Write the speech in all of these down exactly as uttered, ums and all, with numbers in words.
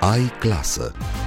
Ai clasă.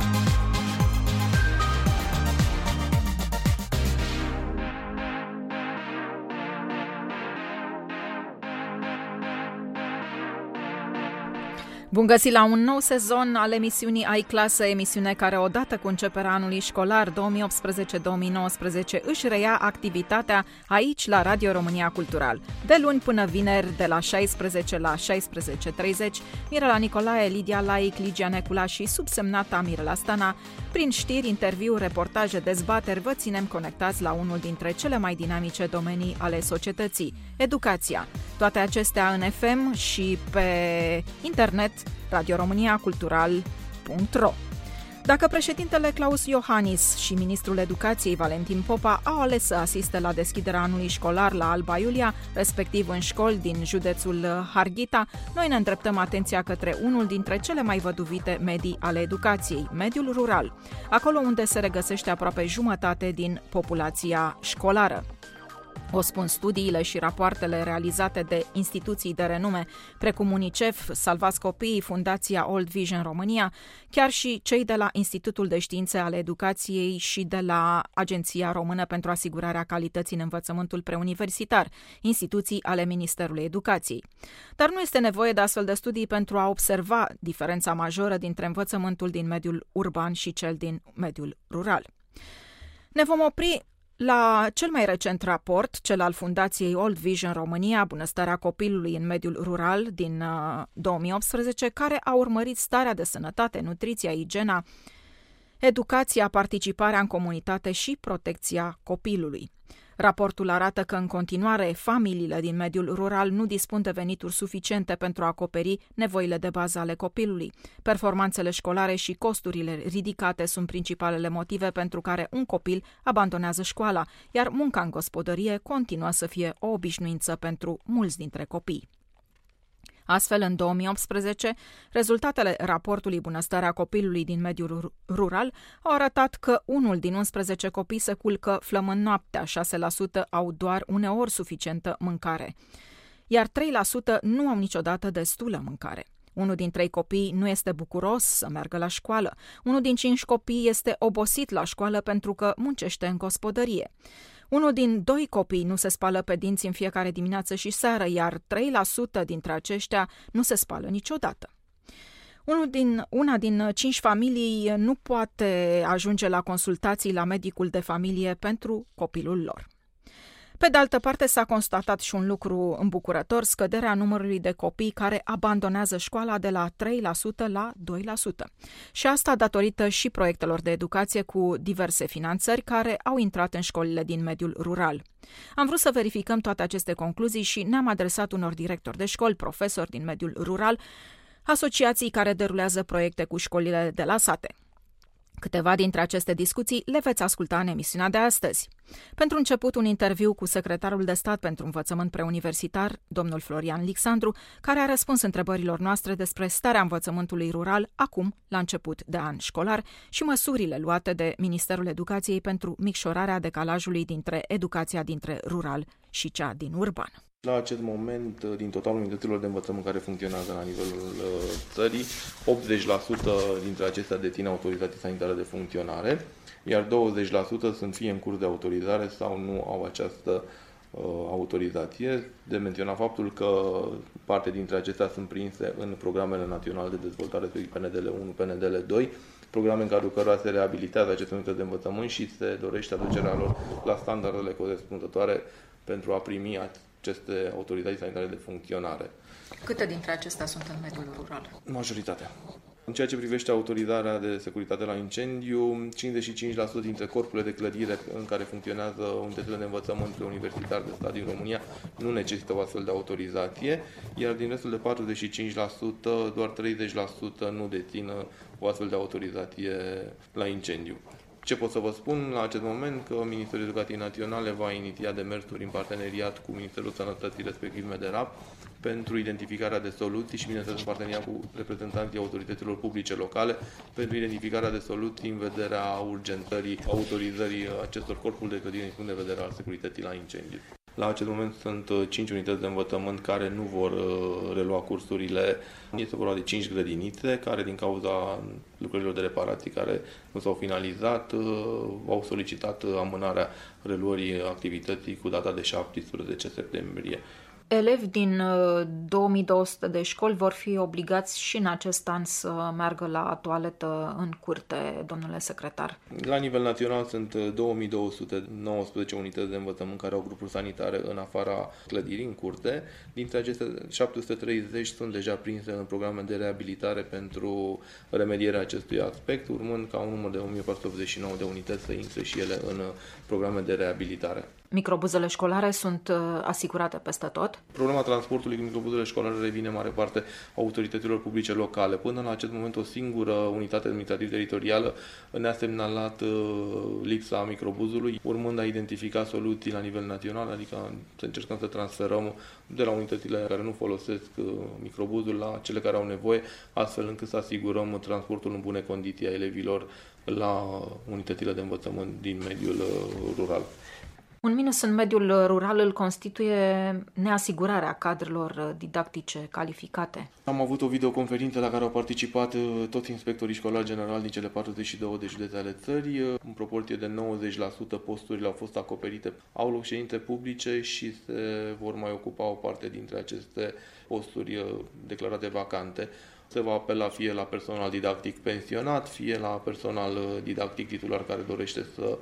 Bun găsit la un nou sezon al emisiunii Ai Clasă, emisiune care odată cu începerea anului școlar două mii optsprezece două mii nouăsprezece își reia activitatea aici la Radio România Cultural. De luni până vineri, de la șaisprezece la șaisprezece treizeci, Mirela Nicolae, Lidia Laic, Ligia Necula și subsemnata Mirela Stana, prin știri, interviuri, reportaje, dezbateri, vă ținem conectați la unul dintre cele mai dinamice domenii ale societății, educația. Toate acestea în F M și pe internet radio românia cultural punct ro. Dacă președintele Klaus Iohannis și ministrul educației Valentin Popa au ales să asiste la deschiderea anului școlar la Alba Iulia, respectiv în școli din județul Harghita, noi ne îndreptăm atenția către unul dintre cele mai văduvite medii ale educației, mediul rural, acolo unde se regăsește aproape jumătate din populația școlară. O spun studiile și rapoartele realizate de instituții de renume, precum UNICEF, Salvați Copiii, Fundația Old Vision România, chiar și cei de la Institutul de Științe ale Educației și de la Agenția Română pentru Asigurarea Calității în Învățământul Preuniversitar, instituții ale Ministerului Educației. Dar nu este nevoie de astfel de studii pentru a observa diferența majoră dintre învățământul din mediul urban și cel din mediul rural. Ne vom opri la cel mai recent raport, cel al Fundației Old Vision România, Bunăstarea copilului în mediul rural din uh, două mii optsprezece, care a urmărit starea de sănătate, nutriția, igiena, educația, participarea în comunitate și protecția copilului. Raportul arată că în continuare familiile din mediul rural nu dispun de venituri suficiente pentru a acoperi nevoile de bază ale copilului. Performanțele școlare și costurile ridicate sunt principalele motive pentru care un copil abandonează școala, iar munca în gospodărie continuă să fie o obișnuință pentru mulți dintre copii. Astfel, în două mii optsprezece, rezultatele raportului Bunăstarea copilului din mediul rural au arătat că unul din unsprezece copii se culcă flămând noaptea, șase la sută au doar uneori suficientă mâncare, iar trei la sută nu au niciodată destulă mâncare. Unul din trei copii nu este bucuros să meargă la școală. Unul din cinci copii este obosit la școală pentru că muncește în gospodărie. Unul din doi copii nu se spală pe dinți în fiecare dimineață și seară, iar trei la sută dintre aceștia nu se spală niciodată. Unul din, una din cinci familii nu poate ajunge la consultații la medicul de familie pentru copilul lor. Pe de altă parte, s-a constatat și un lucru îmbucurător, scăderea numărului de copii care abandonează școala de la trei la sută la doi la sută. Și asta datorită și proiectelor de educație cu diverse finanțări care au intrat în școlile din mediul rural. Am vrut să verificăm toate aceste concluzii și ne-am adresat unor directori de școli, profesori din mediul rural, asociații care derulează proiecte cu școlile de la sate. Câteva dintre aceste discuții le veți asculta în emisiunea de astăzi. Pentru început, un interviu cu secretarul de stat pentru învățământ preuniversitar, domnul Florian Lixandru, care a răspuns întrebărilor noastre despre starea învățământului rural acum, la început de an școlar, și măsurile luate de Ministerul Educației pentru micșorarea decalajului dintre educația dintre rural și cea din urban. La acest moment, din totalul unităților de învățământ care funcționează la nivelul țării, optzeci la sută dintre acestea dețin autorizație sanitară de funcționare, iar douăzeci la sută sunt fie în curs de autorizare sau nu au această uh, autorizație. De menționat faptul că parte dintre acestea sunt prinse în programele naționale de dezvoltare, P N D L unu, P N D L doi, programe în cadrul cărora se reabilitează aceste unități de învățământ și se dorește aducerea lor la standardele corespunzătoare pentru a primi aceste autorizații sanitare de funcționare. Câte dintre acestea sunt în mediul rural? Majoritatea. În ceea ce privește autorizarea de securitate la incendiu, cincizeci și cinci la sută dintre corpurile de clădire în care funcționează unitățile de învățământ preuniversitar de stat din România nu necesită o astfel de autorizație, iar din restul de patruzeci și cinci la sută, doar treizeci la sută nu dețin o astfel de autorizație la incendiu. Ce pot să vă spun la acest moment? Că Ministerul Educației Naționale va iniția demersuri în parteneriat cu Ministerul Sănătății, respectiv MEDERAP, pentru identificarea de soluții și, bineînțeles, în parteneriat cu reprezentanții autorităților publice locale, pentru identificarea de soluții în vederea urgentării autorizării acestor corpuri de clădire din punct de vedere al securității la incendiu. La acest moment sunt cinci unități de învățământ care nu vor relua cursurile. Este vorba de cinci grădinițe care, din cauza lucrărilor de reparații care nu s-au finalizat, au solicitat amânarea reluării activității cu data de șaptesprezece septembrie. Elevi din două mii două sute de școli vor fi obligați și în acest an să meargă la toaletă în curte, domnule secretar. La nivel național sunt două mii două sute nouăsprezece unități de învățământ care au grupuri sanitare în afara clădirii, în curte. Dintre aceste șapte sute treizeci sunt deja prinse în programe de reabilitare pentru remedierea acestui aspect, urmând ca un număr de o mie patru sute optzeci și nouă de unități să intre și ele în programe de reabilitare. Microbuzele școlare sunt asigurate peste tot? Problema transportului cu microbuzele școlare revine mare parte autorităților publice locale. Până la acest moment, o singură unitate administrativ-teritorială ne-a semnalat lipsa microbuzului, urmând a identifica soluții la nivel național, adică să încercăm să transferăm de la unitățile care nu folosesc microbuzul la cele care au nevoie, astfel încât să asigurăm transportul în bune condiții a elevilor la unitățile de învățământ din mediul rural. Un minus în mediul rural îl constituie neasigurarea cadrelor didactice calificate. Am avut o videoconferință la care au participat toți inspectorii școlari generali din cele patruzeci și două de județe ale țării. În proporție de nouăzeci la sută posturile au fost acoperite. Au loc ședințe publice și se vor mai ocupa o parte dintre aceste posturi declarate vacante. Se va apela fie la personal didactic pensionat, fie la personal didactic titular care dorește să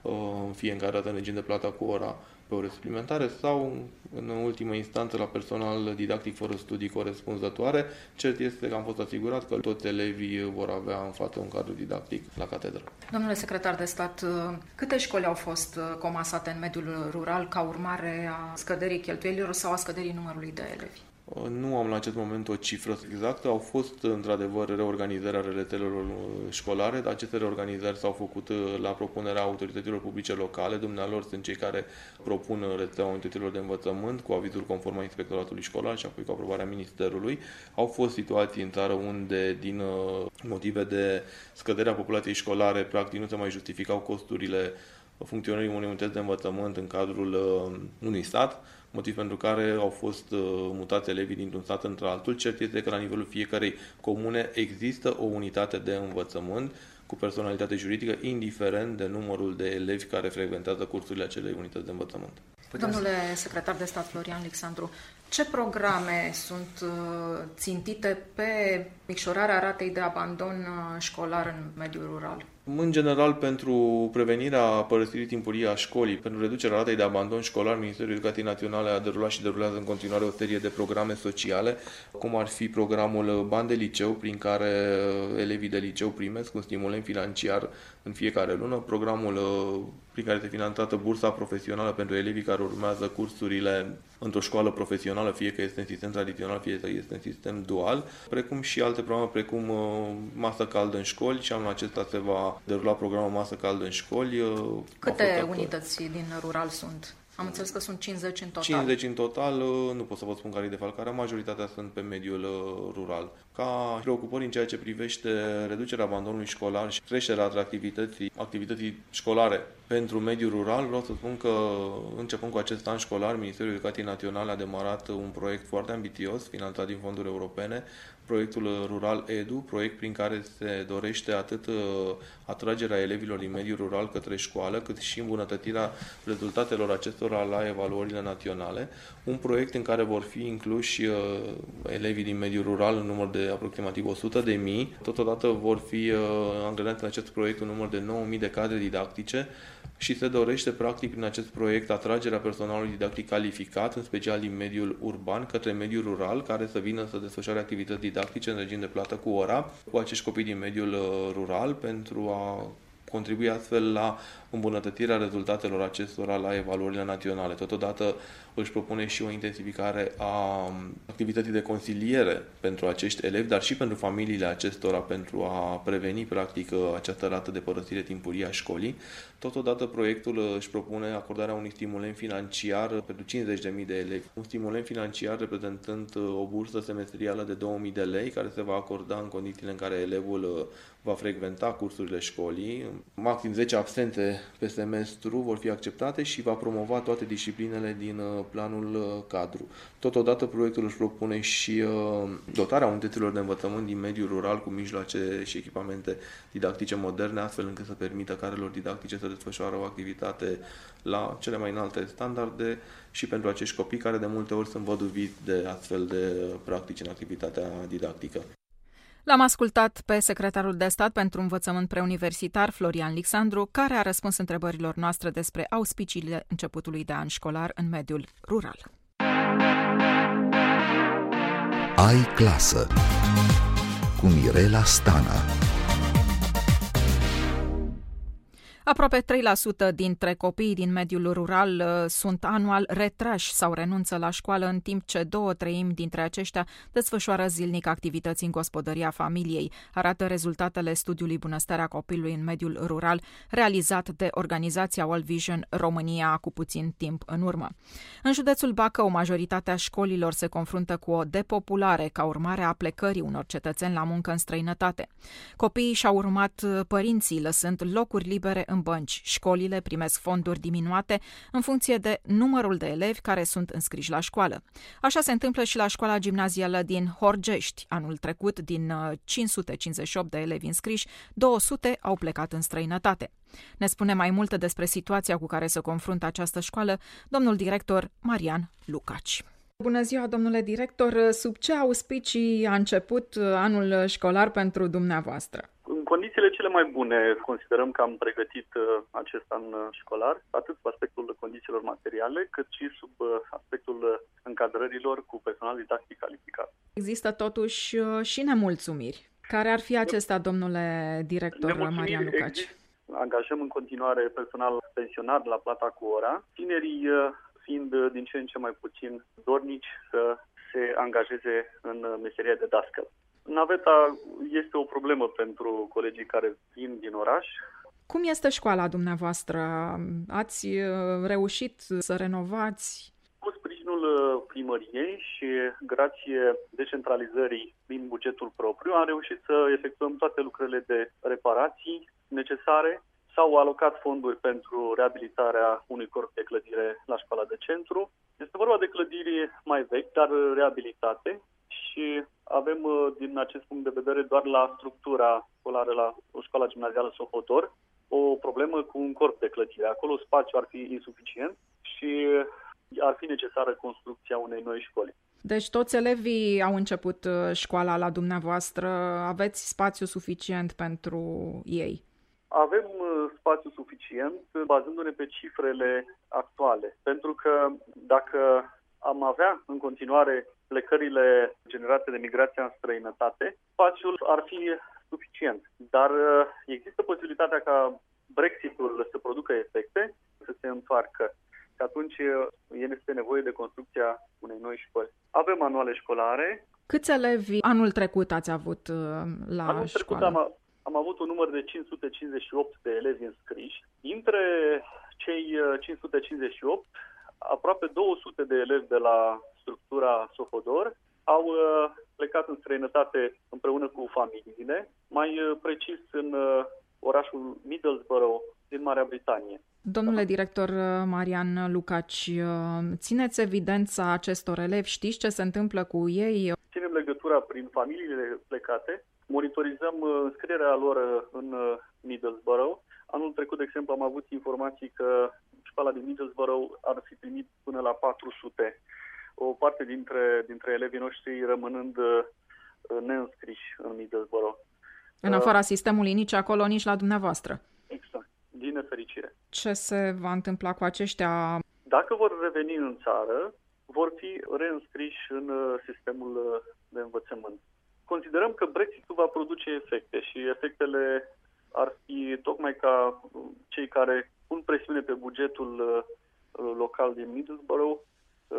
fie încadrat în regim de plată cu ora pe ore suplimentare sau, în ultimă instanță, la personal didactic fără studii corespunzătoare. Cert este că am fost asigurat că toți elevii vor avea în față un cadru didactic la catedră. Domnule secretar de stat, câte școli au fost comasate în mediul rural ca urmare a scăderii cheltuielilor sau a scăderii numărului de elevi? Nu am la acest moment o cifră exactă. Au fost, într-adevăr, reorganizări ale rețelelor școlare, dar aceste reorganizări s-au făcut la propunerea autorităților publice locale. Dumnealor sunt cei care propun rețeaua unităților de învățământ cu avizul conform a Inspectoratului Școlar și apoi cu aprobarea Ministerului. Au fost situații în țară unde, din motive de scăderea populației școlare, practic nu se mai justificau costurile funcționării unei unități de învățământ în cadrul unui stat, motiv pentru care au fost mutați elevii dintr-un stat într-altul. Cert este că la nivelul fiecarei comune există o unitate de învățământ cu personalitate juridică, indiferent de numărul de elevi care frecventează cursurile acelei unități de învățământ. Domnule secretar de stat Florian Alexandru, ce programe sunt țintite pe micșorarea ratei de abandon școlar în mediul rural? În general, pentru prevenirea părăsirii timpurii a școlii, pentru reducerea ratei de abandon școlar, Ministerul Educației Naționale a derulat și derulează în continuare o serie de programe sociale, cum ar fi programul Bani de Liceu, prin care elevii de liceu primesc un stimulent financiar în fiecare lună, programul prin care este finanțată bursa profesională pentru elevii care urmează cursurile într-o școală profesională, fie că este în sistem tradițional, fie că este în sistem dual, precum și alte programe precum masă caldă în școli și anul acesta se va derula programul masă caldă în școli. Câte unități din rural sunt? Am înțeles că sunt cincizeci în total. cincizeci în total, nu pot să vă spun care e defalcarea, majoritatea sunt pe mediul rural. Ca preocupări în ceea ce privește reducerea abandonului școlar și creșterea atractivității activității școlare pentru mediul rural, vreau să spun că începând cu acest an școlar, Ministerul Educației Naționale a demarat un proiect foarte ambițios, finanțat din fonduri europene, proiectul Rural Edu, proiect prin care se dorește atât atragerea elevilor din mediul rural către școală, cât și îmbunătățirea rezultatelor acestora la evaluările naționale. Un proiect în care vor fi incluși elevii din mediul rural în număr de aproximativ o sută de mii. Totodată vor fi angrenați în acest proiect un număr de nouă mii de cadre didactice și se dorește, practic, prin acest proiect, atragerea personalului didactic calificat, în special din mediul urban, către mediul rural, care să vină să desfășoare activități didactice în regim de plată cu ora, cu acești copii din mediul rural, pentru a contribui astfel la îmbunătățirea rezultatelor acestora la evaluările naționale. Totodată, își propune și o intensificare a activității de consiliere pentru acești elevi, dar și pentru familiile acestora, pentru a preveni practic această rată de părăsire timpurie a școlii. Totodată proiectul își propune acordarea unui stimulent financiar pentru cincizeci de mii de elevi. Un stimulent financiar reprezentând o bursă semestrială de două mii de lei, care se va acorda în condițiile în care elevul va frecventa cursurile școlii. Maxim zece absente pe semestru vor fi acceptate și va promova toate disciplinele din planul cadru. Totodată, proiectul își propune și dotarea unităților de învățământ din mediul rural cu mijloace și echipamente didactice moderne, astfel încât să permită carelor didactice să desfășoare o activitate la cele mai înalte standarde și pentru acești copii care de multe ori sunt văduviți de astfel de practici în activitatea didactică. L-am ascultat pe secretarul de stat pentru învățământ preuniversitar, Florian Lixandru, care a răspuns întrebărilor noastre despre auspiciile începutului de an școlar în mediul rural. Ai clasă cu Mirela Stana. Aproape trei la sută dintre copiii din mediul rural uh, sunt anual retrași sau renunță la școală, în timp ce două treimi dintre aceștia desfășoară zilnic activități în gospodăria familiei, arată rezultatele studiului Bunăstarea copilului în mediul rural, realizat de organizația World Vision România cu puțin timp în urmă. În județul Bacău, majoritatea școlilor se confruntă cu o depopulare ca urmare a plecării unor cetățeni la muncă în străinătate. Copiii și-au urmat părinții, lăsând locuri libere în bănci. Școlile primesc fonduri diminuate în funcție de numărul de elevi care sunt înscriși la școală. Așa se întâmplă și la școala gimnazială din Horgești. Anul trecut, din cinci sute cincizeci și opt de elevi înscriși, două sute au plecat în străinătate. Ne spune mai multe despre situația cu care se confruntă această școală domnul director Marian Lucaci. Bună ziua, domnule director! Sub ce auspicii a început anul școlar pentru dumneavoastră? În condițiile cele mai bune considerăm că am pregătit acest an școlar, atât sub aspectul condițiilor materiale, cât și sub aspectul încadrărilor cu personal didactic calificat. Există totuși și nemulțumiri. Care ar fi acestea, domnule director Marian Lucaci? Angajăm în continuare personal pensionar la plata cu ora, tinerii fiind din ce în ce mai puțin dornici să se angajeze în meseria de dascăl. Naveta este o problemă pentru colegii care vin din oraș. Cum este școala dumneavoastră? Ați reușit să renovați? Cu sprijinul primăriei și grație decentralizării din bugetul propriu am reușit să efectuăm toate lucrările de reparații necesare. S-au alocat fonduri pentru reabilitarea unui corp de clădire la școala de centru. Este vorba de clădiri mai vechi, dar reabilitate și avem, din acest punct de vedere, doar la structura școlară la școala gimnazială Sohodor, o problemă cu un corp de clădire. Acolo spațiu ar fi insuficient și ar fi necesară construcția unei noi școli. Deci toți elevii au început școala la dumneavoastră, aveți spațiu suficient pentru ei? Avem spațiu suficient, bazându-ne pe cifrele actuale, pentru că dacă am avea în continuare plecările generate de migrația în străinătate, spațiul ar fi suficient. Dar există posibilitatea ca Brexitul să producă efecte, să se întoarcă. Și atunci este nevoie de construcția unei noi școli. Avem manuale școlare. Câți elevi anul trecut ați avut la anul școală? Trecut am, am avut un număr de cinci sute cincizeci și opt de elevi înscriși. Dintre cei cinci sute cincizeci și opt, aproape două sute de elevi de la structura Sohodor au plecat în străinătate împreună cu familiile, mai precis în orașul Middlesbrough din Marea Britanie. Domnule director Marian Lucaci, țineți evidența acestor elevi? Știți ce se întâmplă cu ei? Ținem legătura prin familiile plecate, monitorizăm înscrierea lor în Middlesbrough. Anul trecut, de exemplu, am avut informații că școala din Middlesbrough ar fi primit până la patru sute. O parte dintre, dintre elevii noștri rămânând neînscriși în Middlesbrough. În afara sistemului, nici acolo, nici la dumneavoastră. Exact, din nefericire. Ce se va întâmpla cu aceștia? Dacă vor reveni în țară, vor fi reînscriși în sistemul de învățământ. Considerăm că Brexitul va produce efecte și efectele ar fi tocmai ca cei care pun presiune pe bugetul local din Middlesbrough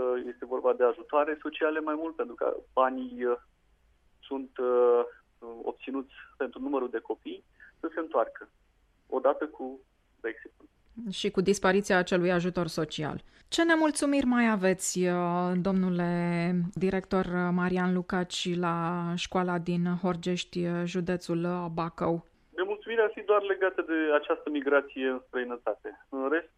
vorba de ajutoare sociale mai mult, pentru că banii uh, sunt uh, obținuți pentru numărul de copii, să se întoarcă odată cu Brexitul. Și cu dispariția acelui ajutor social. Ce nemulțumiri mai aveți, domnule director Marian Lucaci, la școala din Horgești, județul Bacău? Nemulțumirea ar fi doar legată de această migrație în străinătate. În rest,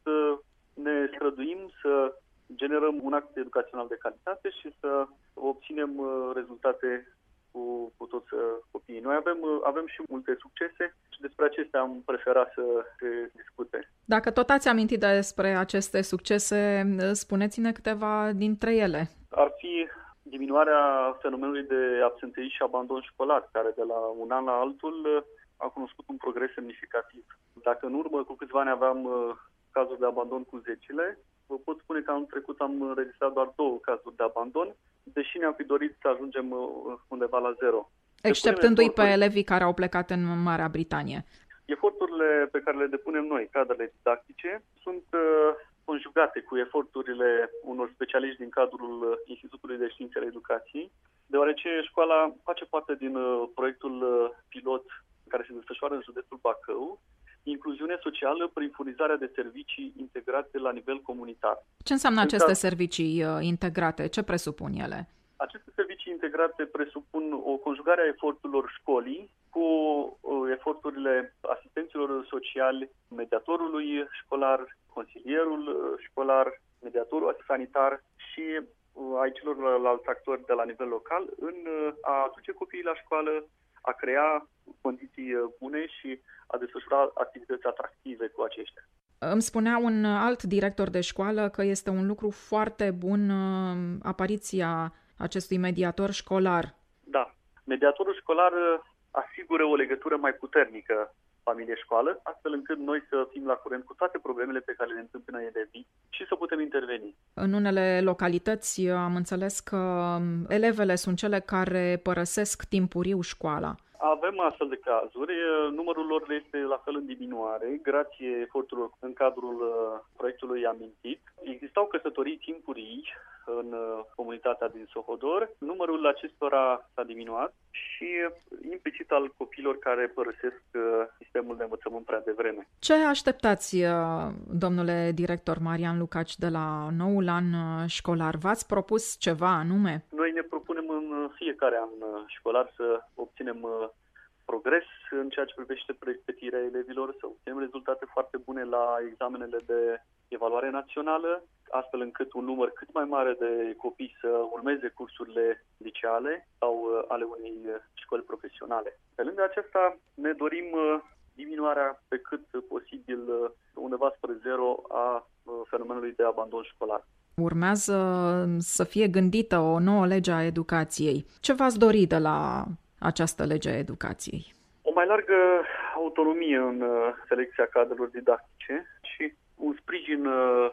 ne străduim să generăm un act educațional de calitate și să obținem rezultate cu, cu toți copiii. Noi avem, avem și multe succese și despre acestea am preferat să se discute. Dacă tot ați amintit despre aceste succese, spuneți-ne câteva dintre ele. Ar fi diminuarea fenomenului de absenteism și abandon școlar, care de la un an la altul a cunoscut un progres semnificativ. Dacă în urmă cu câțiva ani aveam cazuri de abandon cu zecile, vă pot spune că anul trecut am înregistrat doar două cazuri de abandon, deși ne-am fi dorit să ajungem undeva la zero. Exceptându-i pe elevii care au plecat în Marea Britanie. Eforturile pe care le depunem noi, cadrele didactice, sunt uh, conjugate cu eforturile unor specialiști din cadrul Institutului de Științe ale Educației, deoarece școala face parte din uh, proiectul uh, pilot care se desfășoară în județul Bacău, incluziune socială prin furnizarea de servicii integrate la nivel comunitar. Ce înseamnă aceste servicii uh, integrate? Ce presupun ele? Aceste servicii integrate presupun o conjugare a eforturilor școlii cu uh, eforturile asistenților sociali, mediatorului școlar, consilierul uh, școlar, mediatorul sanitar și uh, ai celorlalți actori de la nivel local în uh, a aduce copiii la școală, a crea condiții bune și a desfășura activități atractive cu aceștia. Îmi spunea un alt director de școală că este un lucru foarte bun apariția acestui mediator școlar. Da. Mediatorul școlar asigură o legătură mai puternică familie-școală, astfel încât noi să fim la curent cu toate problemele pe care le întâmpină elevii și să putem interveni. În unele localități am înțeles că elevele sunt cele care părăsesc timpuriu școala. Avem astfel de cazuri. Numărul lor este la fel în diminuare, grație eforturilor în cadrul proiectului amintit. Existau căsătorii timpurii în comunitatea din Sohodor. Numărul acestora s-a diminuat și implicit al copiilor care părăsesc sistemul de învățământ prea devreme. Ce așteptați, domnule director Marian Lucaci, de la noul an școlar? V-ați propus ceva anume? Noi ne propunem în fiecare an școlar să obținem progres în ceea ce privește pregătirea elevilor, să obținem rezultate foarte bune la examenele de evaluare națională, astfel încât un număr cât mai mare de copii să urmeze cursurile liceale sau ale unei școli profesionale. Pe lângă aceasta ne dorim diminuarea pe cât posibil undeva spre zero a fenomenului de abandon școlar. Urmează să fie gândită o nouă lege a educației. Ce v-ați dori de la această lege a educației? O mai largă autonomie în selecția cadrelor didactice și un sprijin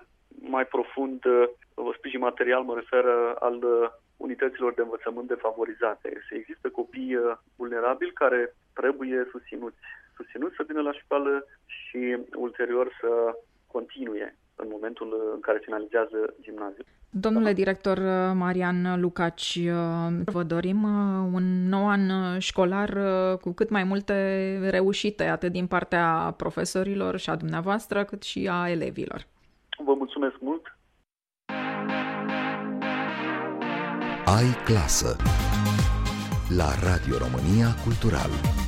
mai profund, un sprijin material, mă refer, al unităților de învățământ defavorizate. Există copii vulnerabili care trebuie susținuți, susținuți să vină la școală și ulterior să continue în momentul în care finalizează gimnaziul. Domnule director Marian Lucaci, vă dorim un nou an școlar cu cât mai multe reușite, atât din partea profesorilor și a dumneavoastră, cât și a elevilor. Vă mulțumesc mult! Ai clasă la Radio România Cultural.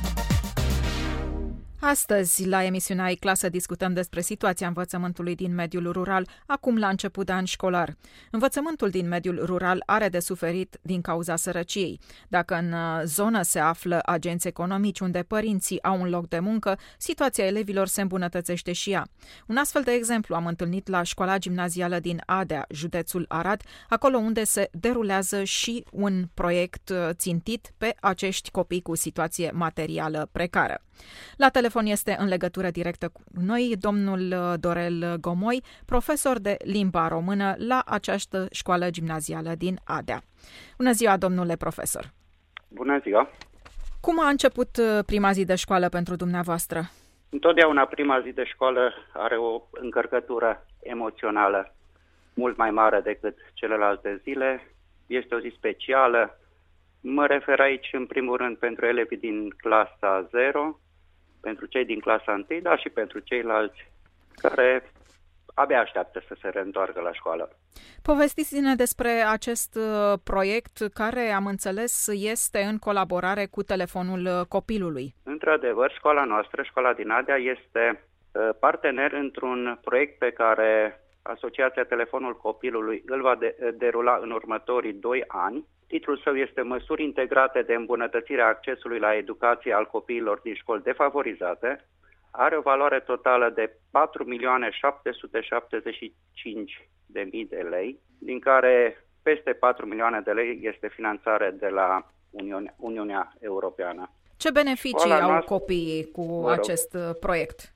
Astăzi, la emisiunea Ai Clasă, discutăm despre situația învățământului din mediul rural, acum la început de an școlar. Învățământul din mediul rural are de suferit din cauza sărăciei. Dacă în zonă se află agenți economici unde părinții au un loc de muncă, situația elevilor se îmbunătățește și ea. Un astfel de exemplu am întâlnit la școala gimnazială din Adea, județul Arad, acolo unde se derulează și un proiect țintit pe acești copii cu situație materială precară. La telefon este în legătură directă cu noi domnul Dorel Gomoi, profesor de limba română la această școală gimnazială din Adea. Bună ziua, domnule profesor! Bună ziua! Cum a început prima zi de școală pentru dumneavoastră? Întotdeauna prima zi de școală are o încărcătură emoțională. mult mai mare decât celelalte zile. Este o zi specială. Mă refer aici în primul rând pentru elevii din clasa zero, pentru cei din clasa unu, dar și pentru ceilalți care abia așteaptă să se reîntoarcă la școală. Povestiți-ne despre acest proiect care, am înțeles, este în colaborare cu telefonul copilului. Într-adevăr, școala noastră, școala din Adea, este partener într-un proiect pe care Asociația Telefonul Copilului îl va de- derula în următorii doi ani. Titlul său este Măsuri integrate de îmbunătățire a accesului la educație al copiilor din școli defavorizate. Are o valoare totală de patru milioane șapte sute șaptezeci și cinci de mii de lei, din care peste patru milioane de lei este finanțare de la Uniunea, Uniunea Europeană. Ce beneficii Școala au noastră, copiii cu mă rog, acest proiect?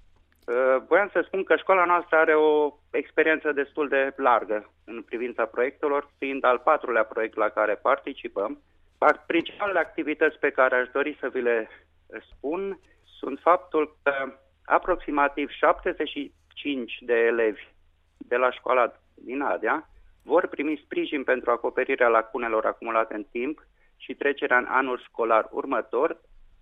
Voiam să spun că școala noastră are o experiență destul de largă în privința proiectelor, fiind al patrulea proiect la care participăm. Principalele activități pe care aș dori să vi le spun sunt faptul că aproximativ șaptezeci și cinci de elevi de la școala din Adea vor primi sprijin pentru acoperirea lacunelor acumulate în timp și trecerea în anul școlar următor,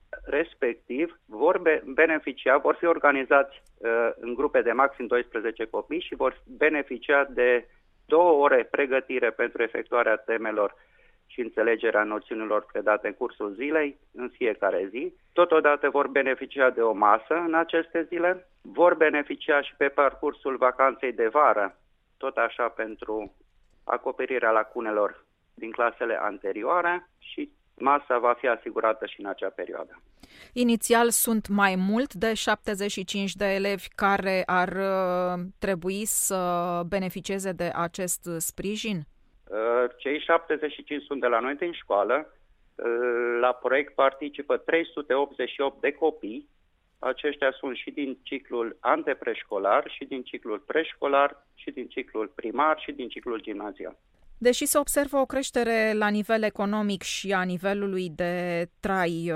respectiv vor beneficia, vor fi organizați uh, în grupe de maxim doisprezece copii și vor beneficia de două ore pregătire pentru efectuarea temelor și înțelegerea noțiunilor predate în cursul zilei, în fiecare zi. Totodată vor beneficia de o masă în aceste zile, vor beneficia și pe parcursul vacanței de vară, tot așa pentru acoperirea lacunelor din clasele anterioare și masa va fi asigurată și în acea perioadă. Inițial sunt mai mult de șaptezeci și cinci de elevi care ar uh, trebui să beneficieze de acest sprijin? Uh, cei șaptezeci și cinci sunt de la noi din școală. Uh, la proiect participă trei sute optzeci și opt de copii. Aceștia sunt și din ciclul antepreșcolar, și din ciclul preșcolar, și din ciclul primar, și din ciclul gimnazial. Deși se observă o creștere la nivel economic și a nivelului de trai,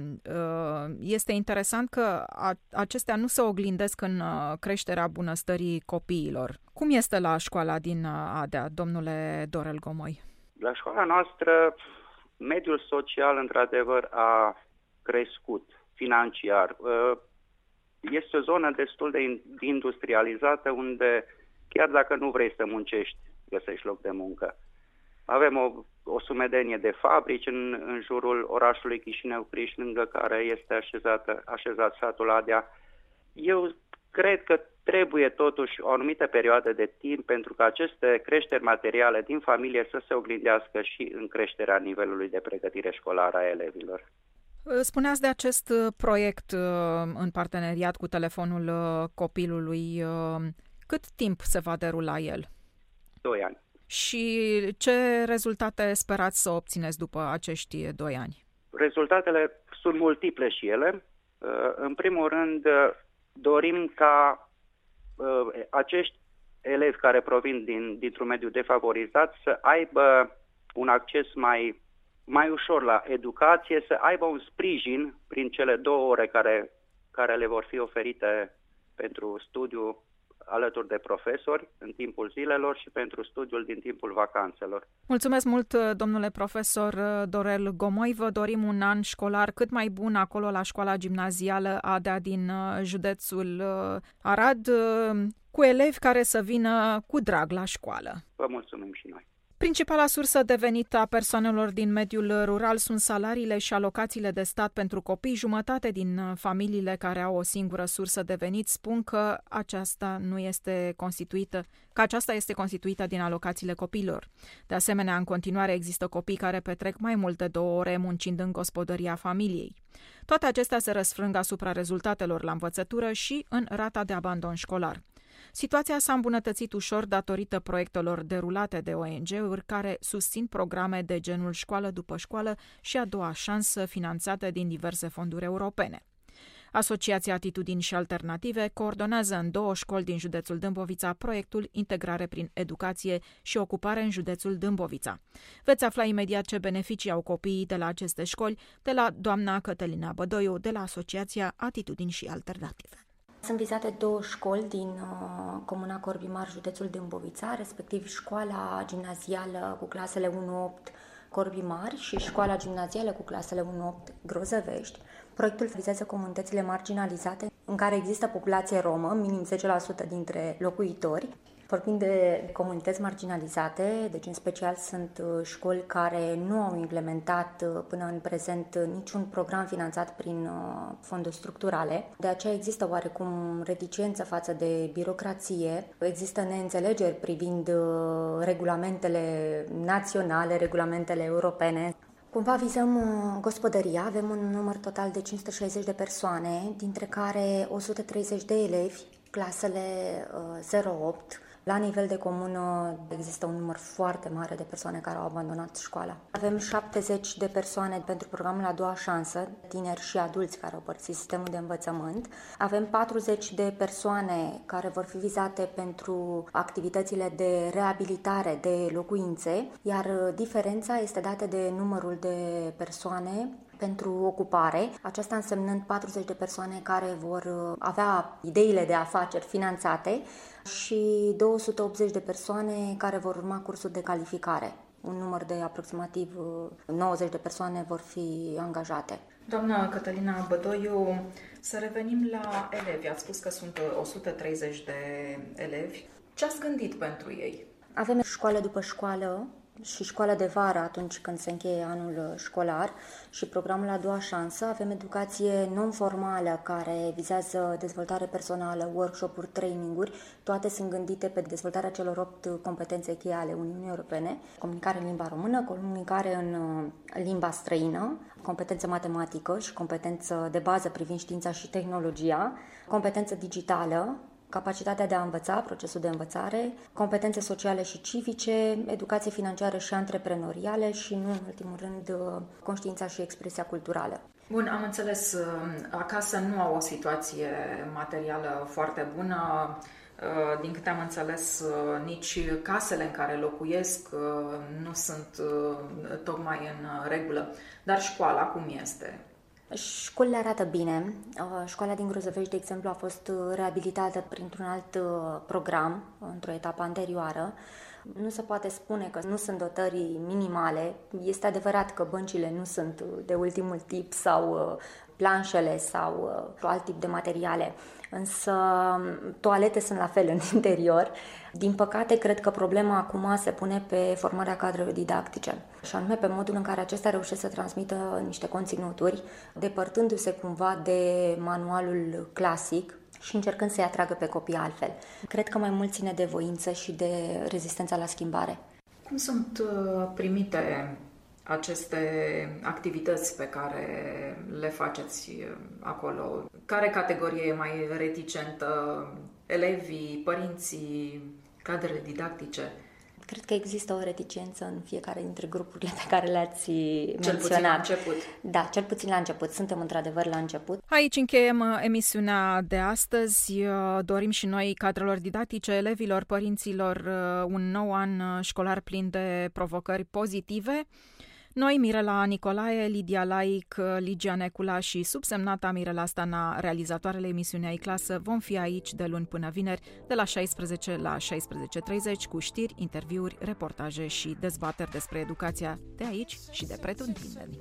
este interesant că acestea nu se oglindesc în creșterea bunăstării copiilor. Cum este la școala din Adea, domnule Dorel Gomoi? La școala noastră, mediul social, într-adevăr, a crescut financiar. Este o zonă destul de industrializată unde, chiar dacă nu vrei să muncești, găsești loc de muncă. Avem o, o sumedenie de fabrici în, în jurul orașului Chișinău-Criș, lângă care este așezată, așezat satul Adea. Eu cred că trebuie totuși o anumită perioadă de timp pentru ca aceste creșteri materiale din familie să se oglindească și în creșterea nivelului de pregătire școlară a elevilor. Spuneați de acest proiect în parteneriat cu telefonul copilului. Cât timp se va derula el? Doi ani. Și ce rezultate sperați să obțineți după acești doi ani? Rezultatele sunt multiple și ele. În primul rând, dorim ca acești elevi care provin din, dintr-un mediu defavorizat să aibă un acces mai, mai ușor la educație, să aibă un sprijin prin cele două ore care, care le vor fi oferite pentru studiu alături de profesori în timpul zilelor și pentru studiul din timpul vacanțelor. Mulțumesc mult, domnule profesor Dorel Gomoi. Vă dorim un an școlar cât mai bun acolo la școala gimnazială Adea din județul Arad, cu elevi care să vină cu drag la școală. Vă mulțumim și noi. Principala sursă de venit a persoanelor din mediul rural sunt salariile și alocațiile de stat pentru copii. Jumătate din familiile care au o singură sursă de venit spun că aceasta nu este constituită, că aceasta este constituită din alocațiile copiilor. De asemenea, în continuare există copii care petrec mai mult de două ore muncind în gospodăria familiei. Toate acestea se răsfrâng asupra rezultatelor la învățătură și în rata de abandon școlar. Situația s-a îmbunătățit ușor datorită proiectelor derulate de O N G-uri care susțin programe de genul școală după școală și a doua șansă finanțate din diverse fonduri europene. Asociația Atitudini și Alternative coordonează în două școli din județul Dâmbovița proiectul Integrare prin Educație și Ocupare în județul Dâmbovița. Veți afla imediat ce beneficii au copiii de la aceste școli de la doamna Cătălina Bădoiu de la Asociația Atitudini și Alternative. Sunt vizate două școli din uh, Comuna Corbii Mari, județul Dâmbovița, respectiv școala gimnazială cu clasele unu opt Corbii Mari și școala gimnazială cu clasele unu opt Grozăvești. Proiectul vizează comunitățile marginalizate în care există populație romă, minim zece la sută dintre locuitori. Vorbim de comunități marginalizate, deci în special sunt școli care nu au implementat până în prezent niciun program finanțat prin fonduri structurale. De aceea există oarecum reticență față de birocrație, există neînțelegeri privind regulamentele naționale, regulamentele europene. Cumva vizăm gospodăria, avem un număr total de cinci sute șaizeci de persoane, dintre care o sută treizeci de elevi, clasele zero opt. La nivel de comună există un număr foarte mare de persoane care au abandonat școala. Avem șaptezeci de persoane pentru programul A doua șansă, tineri și adulți care au părăsit sistemul de învățământ. Avem patruzeci de persoane care vor fi vizate pentru activitățile de reabilitare de locuințe, iar diferența este dată de numărul de persoane pentru ocupare, aceasta însemnând patruzeci de persoane care vor avea ideile de afaceri finanțate și două sute optzeci de persoane care vor urma cursuri de calificare. Un număr de aproximativ nouăzeci de persoane vor fi angajate. Doamna Cătălina Bădoiu, să revenim la elevi. Ați spus că sunt o sută treizeci de elevi. Ce ați gândit pentru ei? Avem școală după școală și școala de vară atunci când se încheie anul școlar și programul A doua șansă. Avem educație non-formală care vizează dezvoltare personală, workshop-uri, training-uri. Toate sunt gândite pe dezvoltarea celor opt competențe cheie ale Uniunii Europene. Comunicare în limba română, comunicare în limba străină, competență matematică și competență de bază privind știința și tehnologia, competență digitală, capacitatea de a învăța, procesul de învățare, competențe sociale și civice, educație financiară și antreprenoriale și, nu în ultimul rând, conștiința și expresia culturală. Bun, am înțeles, acasă nu au o situație materială foarte bună. Din câte am înțeles, nici casele în care locuiesc nu sunt tocmai în regulă. Dar școala cum este? Școlile arată bine. Școala din Grozăvești, de exemplu, a fost reabilitată printr-un alt program, într-o etapă anterioară. Nu se poate spune că nu sunt dotări minimale. Este adevărat că băncile nu sunt de ultimul tip sau planșele sau alt tip de materiale, însă toalete sunt la fel în interior. Din păcate, cred că problema acum se pune pe formarea cadrelor didactice, și anume pe modul în care acestea reușesc să transmită niște conținuturi, depărtându-se cumva de manualul clasic și încercând să-i atragă pe copii altfel. Cred că mai mult ține de voință și de rezistența la schimbare. Cum sunt primite aceste activități pe care le faceți acolo? Care categorie e mai reticentă? Elevii, părinții, cadrele didactice? Cred că există o reticență în fiecare dintre grupurile pe care le-ați menționat. Cel puțin la început. Da, cel puțin la început. Suntem într-adevăr la început. Aici încheiem emisiunea de astăzi. Dorim și noi cadrelor didactice, elevilor, părinților un nou an școlar plin de provocări pozitive. Noi, Mirela Nicolae, Lidia Laic, Ligia Necula și subsemnata Mirela Stana, realizatoarele emisiunii Ai Clasă, vom fi aici de luni până vineri, de la șaisprezece la șaisprezece și treizeci, cu știri, interviuri, reportaje și dezbateri despre educația de aici și de pretutindeni.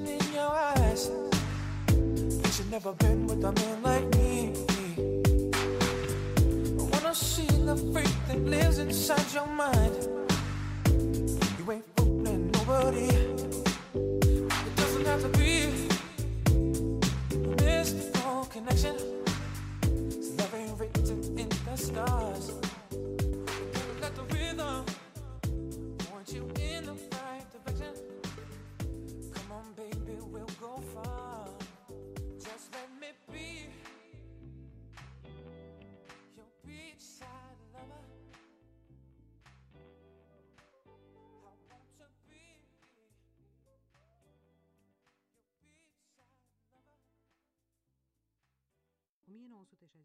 It doesn't have to be a mystical connection. It's love ain't written in the stars. Let the rhythm point you in the right direction. Come on, baby, we'll go far. Just let me be your beachside lover. o mie nouă sute șaizeci